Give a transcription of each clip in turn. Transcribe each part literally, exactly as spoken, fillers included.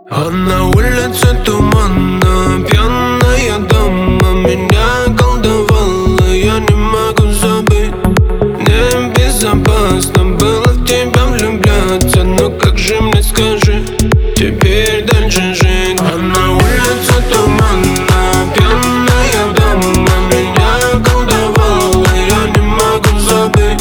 А на улице туманно, пьяная дама меня колдовала, я не могу забыть. Небезопасно было в тебя влюбляться, но как же мне, скажи, теперь дальше жить? А на улице туманно, пьяная дама меня колдовала, я не могу забыть.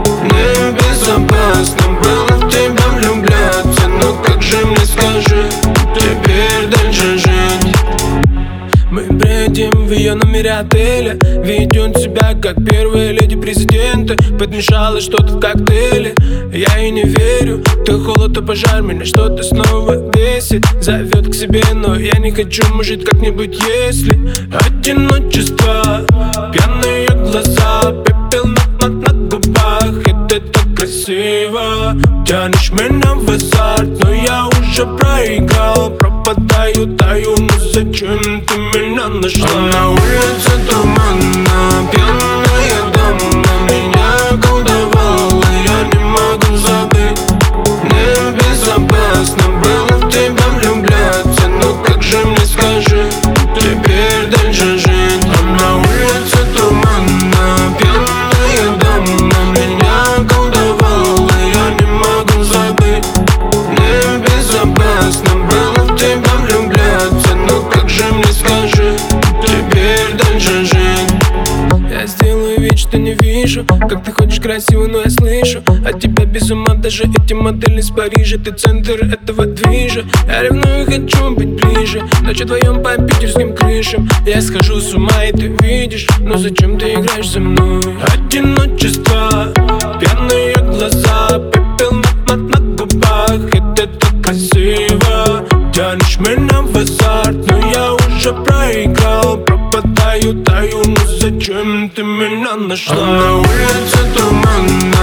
Небезопасно было в тебя влюбляться, но как же мне, скажи, теперь дальше жить? Мы бредим в ее номере отеля, ведет себя как первая леди президента. Подмешала что-то в коктейле, я ей не верю. То холод, то пожар, меня что-то снова бесит. Зовет к себе, но я не хочу, может как-нибудь если. Одиночество, пьяные глаза, пепел на, на, на губах. Это так красиво, тянешь меня в азарт, но я уже проиграл. Пропадаю, таю, но зачем ты меня нашла? А на улице туманно, пьяная дама меня колдовала, я не могу забыть. Небезопасно было в тебя влюбляться, но как же мне, скажи, теперь дальше жить? А на улице туманно, пьяная дама меня колдовала, я не могу забыть. Небезопасно было в тебя влюбляться, но как же мне, скажи, теперь дальше жить? Я сделаю вид, что не вижу, как ты ходишь красиво, но я слышу от тебя без ума даже эти модели из Парижа. Ты центр этого движа, я ревную, хочу быть ближе. Ночь вдвоем по питерским крышам, я схожу с ума и ты видишь, но зачем ты играешь со мной? Одиночество, пьяные глаза, пепел на, на, на губах. Это так красиво, тянешь меня в азарт, но я уже проиграл. Пропадаю, таю, но зачем ты меня нашла? А на улице туманно,